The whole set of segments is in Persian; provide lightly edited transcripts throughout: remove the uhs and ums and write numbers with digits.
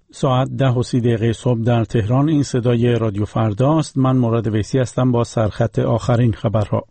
ساعت 10:30 صبح در تهران. این صدای رادیو فرداست. من مراد ویسی هستم با سرخط آخرین خبرها.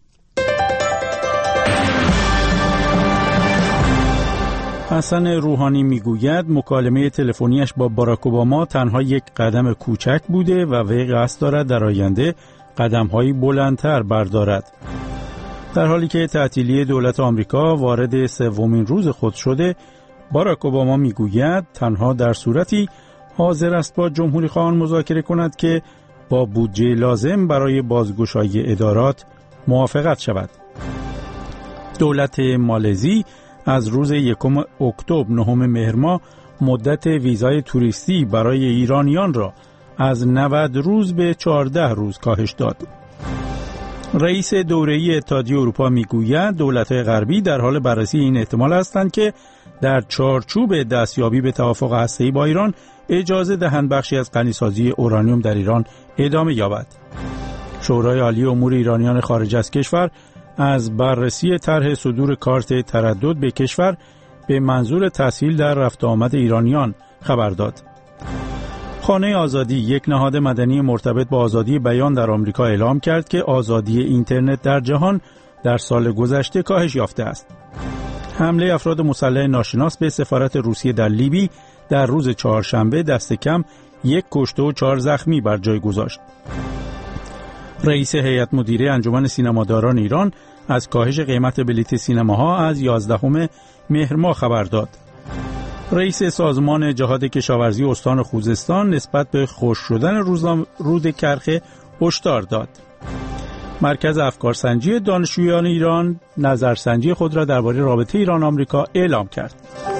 حسن روحانی میگوید مکالمه تلفنیش با باراک اوباما تنها یک قدم کوچک بوده و وی قصد دارد در آینده قدم‌هایی بلندتر بردارد. در حالی که تعطیلی دولت آمریکا وارد سومین روز خود شده، باراک اوباما میگوید تنها در صورتی حاضر است با جمهوری خواهان مذاکره کند که با بودجه لازم برای بازگشایی ادارات موافقت شود. دولت مالزی از روز 1 اکتبر 9 مهر ماه مدت ویزای توریستی برای ایرانیان را از 90 روز به 14 روز کاهش داد. رئیس دوره‌ای اتحادیه اروپا میگوید دولت‌های غربی در حال بررسی این احتمال هستند که در چارچوب دستیابی به توافق هسته‌ای با ایران اجازه دهند بخشی از غنیسازی اورانیوم در ایران ادامه یابد. شورای عالی امور ایرانیان خارج از کشور از بررسی طرح صدور کارت تردد به کشور به منظور تسهیل در رفت آمد ایرانیان خبر داد. خانه آزادی، یک نهاد مدنی مرتبط با آزادی بیان در آمریکا، اعلام کرد که آزادی اینترنت در جهان در سال گذشته کاهش یافته است. حمله افراد مسلح ناشناس به سفارت روسیه در لیبی در روز چهارشنبه دست کم 1 کشته و 4 زخمی بر جای گذاشت. رئیس هیئت مدیره انجمن سینماداران ایران از کاهش قیمت بلیط سینماها از 11 مهر ماه خبر داد. رئیس سازمان جهاد کشاورزی استان خوزستان نسبت به خشک شدن رود کرخه هشدار داد. مرکز افکارسنجی دانشجویان ایران نظرسنجی خود را درباره رابطه ایران آمریکا اعلام کرد.